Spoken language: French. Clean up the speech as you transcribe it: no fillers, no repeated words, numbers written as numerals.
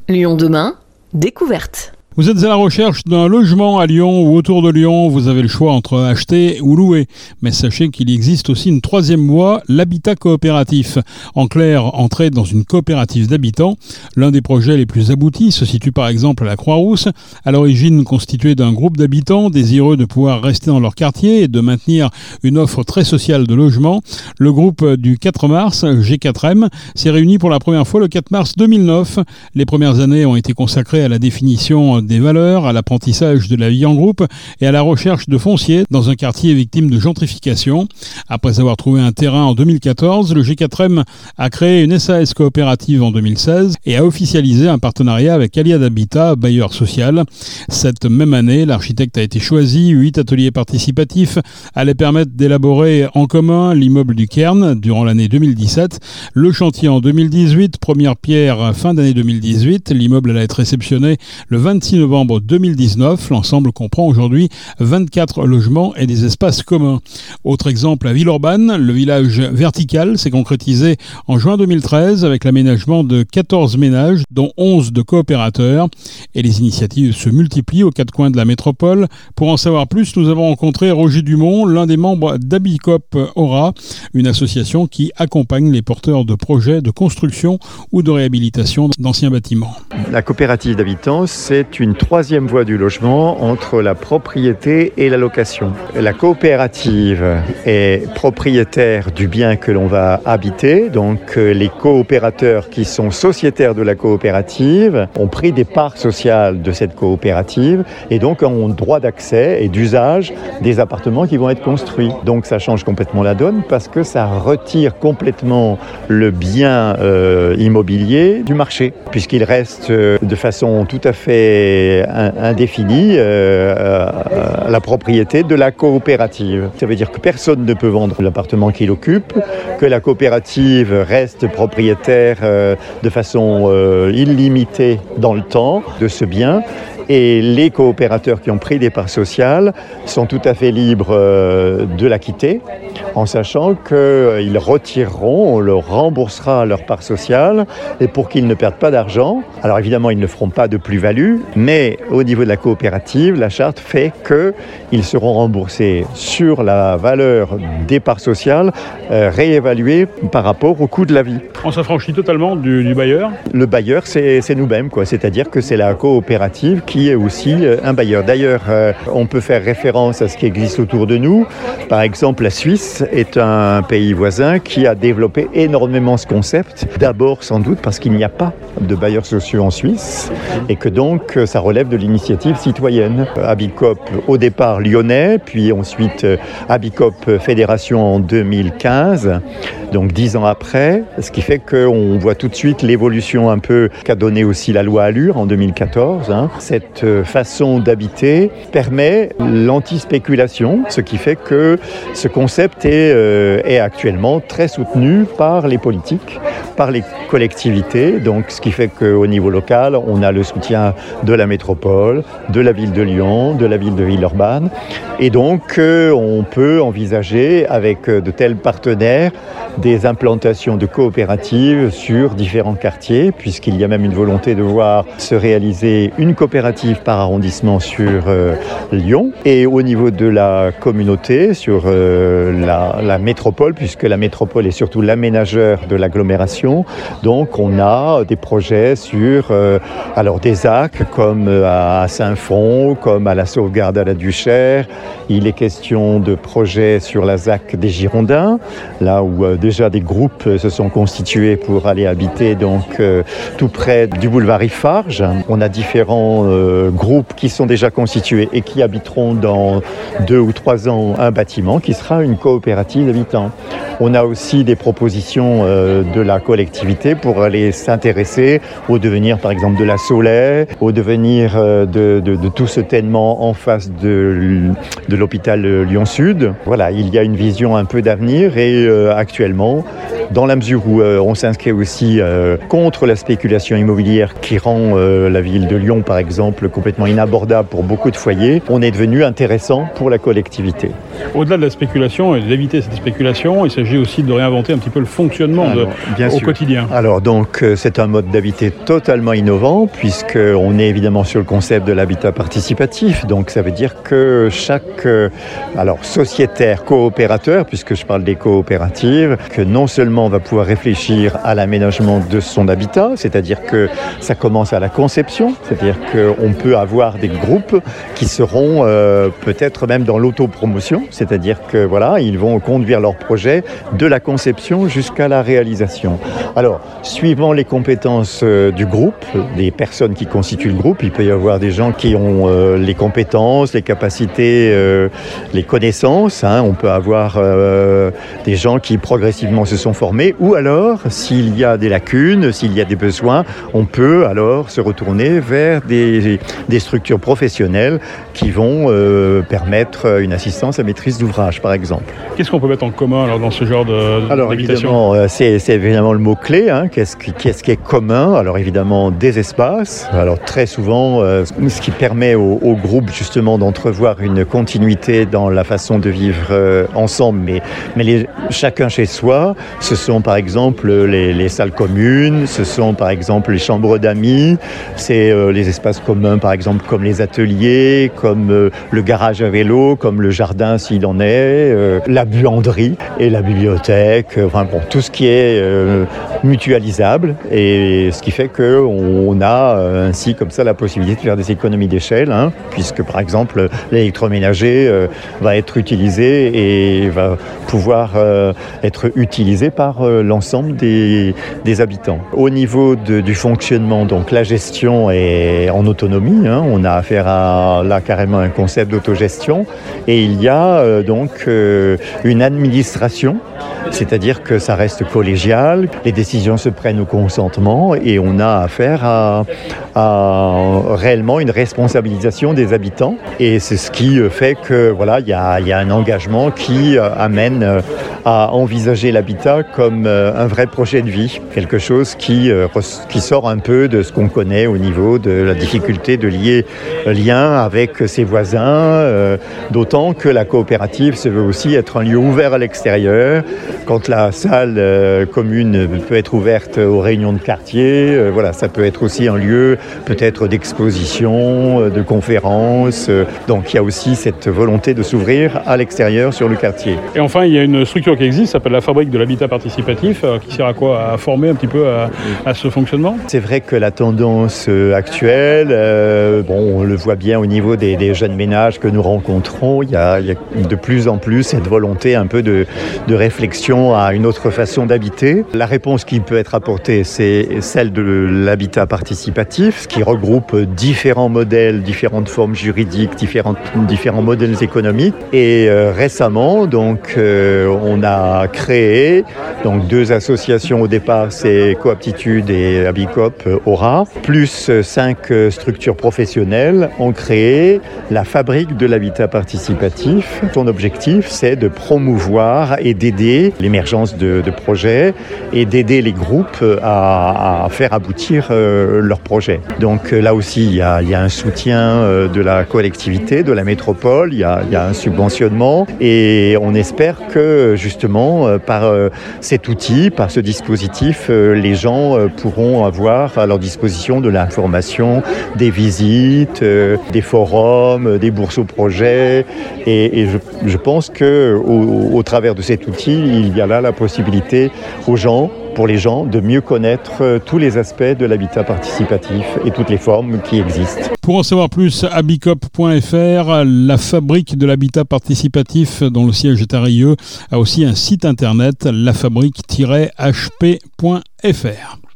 Lyon demain, découverte. Vous êtes à la recherche d'un logement à Lyon ou autour de Lyon, vous avez le choix entre acheter ou louer. Mais sachez qu'il existe aussi une troisième voie, l'habitat coopératif. En clair, entrer dans une coopérative d'habitants. L'un des projets les plus aboutis se situe par exemple à la Croix-Rousse, à l'origine constitué d'un groupe d'habitants désireux de pouvoir rester dans leur quartier et de maintenir une offre très sociale de logement. Le groupe du 4 mars, G4M, s'est réuni pour la première fois le 4 mars 2009. Les premières années ont été consacrées à la définition des valeurs, à l'apprentissage de la vie en groupe et à la recherche de foncier dans un quartier victime de gentrification. Après avoir trouvé un terrain en 2014, le G4M a créé une SAS coopérative en 2016 et a officialisé un partenariat avec Aliad Habitat, bailleur social. Cette même année, l'architecte a été choisi. 8 ateliers participatifs allaient permettre d'élaborer en commun l'immeuble du Cairn durant l'année 2017. Le chantier en 2018, première pierre fin d'année 2018. L'immeuble allait être réceptionné le 26 novembre 2019. L'ensemble comprend aujourd'hui 24 logements et des espaces communs. Autre exemple à Villeurbanne, le village vertical s'est concrétisé en juin 2013 avec l'aménagement de 14 ménages, dont 11 de coopérateurs. Et les initiatives se multiplient aux quatre coins de la métropole. Pour en savoir plus, nous avons rencontré Roger Dumont, l'un des membres d'Habicop Aura, une association qui accompagne les porteurs de projets de construction ou de réhabilitation d'anciens bâtiments. La coopérative d'habitants, c'est une troisième voie du logement entre la propriété et la location. La coopérative est propriétaire du bien que l'on va habiter, donc les coopérateurs qui sont sociétaires de la coopérative ont pris des parts sociales de cette coopérative et donc ont droit d'accès et d'usage des appartements qui vont être construits. Donc ça change complètement la donne parce que ça retire complètement le bien immobilier du marché, puisqu'il reste de façon tout à fait indéfinie la propriété de la coopérative. Ça veut dire que personne ne peut vendre l'appartement qu'il occupe, que la coopérative reste propriétaire de façon illimitée dans le temps de ce bien. Et les coopérateurs qui ont pris des parts sociales sont tout à fait libres de la quitter, en sachant qu'ils retireront, on leur remboursera leur part sociale, et pour qu'ils ne perdent pas d'argent. Alors évidemment, ils ne feront pas de plus-value, mais au niveau de la coopérative, la charte fait qu'ils seront remboursés sur la valeur des parts sociales, réévaluées par rapport au coût de la vie. On s'affranchit totalement du bailleur. Le bailleur, c'est nous-mêmes, quoi. C'est-à-dire que c'est la coopérative qui est aussi un bailleur. D'ailleurs, on peut faire référence à ce qui existe autour de nous. Par exemple, la Suisse est un pays voisin qui a développé énormément ce concept. D'abord, sans doute, parce qu'il n'y a pas de bailleurs sociaux en Suisse et que donc ça relève de l'initiative citoyenne. Habicop, au départ lyonnais, puis ensuite Habicop Fédération en 2015, donc 10 ans après, ce qui fait qu'on voit tout de suite l'évolution un peu qu'a donné aussi la loi Allure en 2014. Cette façon d'habiter permet l'anti-spéculation, ce qui fait que ce concept est actuellement très soutenu par les politiques, par les collectivités, donc ce qui fait qu'au niveau local, on a le soutien de la métropole, de la ville de Lyon, de la ville de Villeurbanne, et donc on peut envisager avec de tels partenaires des implantations de coopératives sur différents quartiers, puisqu'il y a même une volonté de voir se réaliser une coopérative par arrondissement sur Lyon, et au niveau de la communauté, sur la métropole, puisque la métropole est surtout l'aménageur de l'agglomération. Donc on a des projets sur alors des ZAC comme à Saint-Fond, comme à la Sauvegarde à la Duchère. Il est question de projets sur la ZAC des Girondins, là où déjà des groupes se sont constitués pour aller habiter donc tout près du boulevard Iffarge. On a différents groupes qui sont déjà constitués et qui habiteront dans 2 ou 3 ans un bâtiment qui sera une coopérative d'habitants. On a aussi des propositions de la collectivité pour aller s'intéresser au devenir par exemple de la Soleil, au devenir de tout ce tènement en face de l'hôpital Lyon-Sud. Voilà, il y a une vision un peu d'avenir et actuellement également, dans la mesure où on s'inscrit aussi contre la spéculation immobilière qui rend la ville de Lyon, par exemple, complètement inabordable pour beaucoup de foyers. On est devenu intéressant pour la collectivité. Au-delà de la spéculation et d'éviter cette spéculation, il s'agit aussi de réinventer un petit peu le fonctionnement au quotidien. Alors donc, c'est un mode d'habiter totalement innovant, puisqu'on est évidemment sur le concept de l'habitat participatif. Donc ça veut dire que chaque sociétaire, coopérateur, puisque je parle des coopératives, que non seulement va pouvoir réfléchir à l'aménagement de son habitat, c'est-à-dire que ça commence à la conception, c'est-à-dire qu'on peut avoir des groupes qui seront peut-être même dans l'autopromotion, c'est-à-dire que voilà, ils vont conduire leur projet de la conception jusqu'à la réalisation. Alors, suivant les compétences du groupe, des personnes qui constituent le groupe, il peut y avoir des gens qui ont les compétences, les capacités, les connaissances. On peut avoir des gens qui progressivement se sont formés, ou alors, s'il y a des lacunes, s'il y a des besoins, on peut alors se retourner vers des structures professionnelles qui vont permettre une assistance à maîtrise d'ouvrage, par exemple. Qu'est-ce qu'on peut mettre en commun alors, dans ce genre d'habitation ? Évidemment, c'est évidemment le mot-clé. Qu'est-ce qui est commun ? Alors évidemment, des espaces. Alors très souvent, ce qui permet au groupe justement d'entrevoir une continuité dans la façon de vivre ensemble, mais chacun chez soi. Ce sont par exemple les salles communes, ce sont par exemple les chambres d'amis, c'est les espaces communs par exemple comme les ateliers, comme le garage à vélo, comme le jardin s'il en est, la buanderie et la bibliothèque, tout ce qui est mutualisable, et ce qui fait qu'on a ainsi comme ça la possibilité de faire des économies d'échelle, puisque par exemple l'électroménager va être utilisé et va pouvoir être utilisé par l'ensemble des habitants. Au niveau du fonctionnement, donc la gestion est en autonomie, on a affaire à là carrément un concept d'autogestion, et il y a donc une administration, c'est-à-dire que ça reste collégial, les décisions se prennent au consentement et on a affaire à réellement une responsabilisation des habitants, et c'est ce qui fait que voilà, il y a un engagement qui amène à envisager l'habitat comme un vrai projet de vie, quelque chose qui sort un peu de ce qu'on connaît au niveau de la difficulté de lier lien avec ses voisins, d'autant que la coopérative se veut aussi être un lieu ouvert à l'extérieur. Quand la salle commune peut être ouverte aux réunions de quartier, ça peut être aussi un lieu peut-être d'exposition, de conférences. Donc il y a aussi cette volonté de s'ouvrir à l'extérieur sur le quartier. Et enfin, il y a une structure qui existe, ça s'appelle la Fabrique de l'habitat participatif, qui sert à quoi ? À former un petit peu à ce fonctionnement ? C'est vrai que la tendance actuelle, on le voit bien au niveau des jeunes ménages que nous rencontrons, il y a de plus en plus cette volonté un peu de réflexion à une autre façon d'habiter. La réponse qui peut être apportée, c'est celle de l'habitat participatif, ce qui regroupe différents modèles, différentes formes juridiques, différents modèles économiques. Et récemment, donc, on a créé donc 2 associations au départ, c'est Coaptitude et Habicop Aura, plus 5 structures professionnelles ont créé la Fabrique de l'habitat participatif. Son objectif, c'est de promouvoir et d'aider l'émergence de projets et d'aider les groupes à faire aboutir leurs projets. Donc là aussi, il y a un soutien de la collectivité, de la métropole, il y a un subventionnement, et on espère que justement par cet outil, par ce dispositif, les gens pourront avoir à leur disposition de l'information, des visites, des forums, des bourses aux projets, et je pense que au travers de cet outil, il y a là la possibilité pour les gens de mieux connaître tous les aspects de l'habitat participatif et toutes les formes qui existent. Pour en savoir plus, habicop.fr, la Fabrique de l'habitat participatif dont le siège est à Rieux, a aussi un site internet, lafabrique-hp.fr.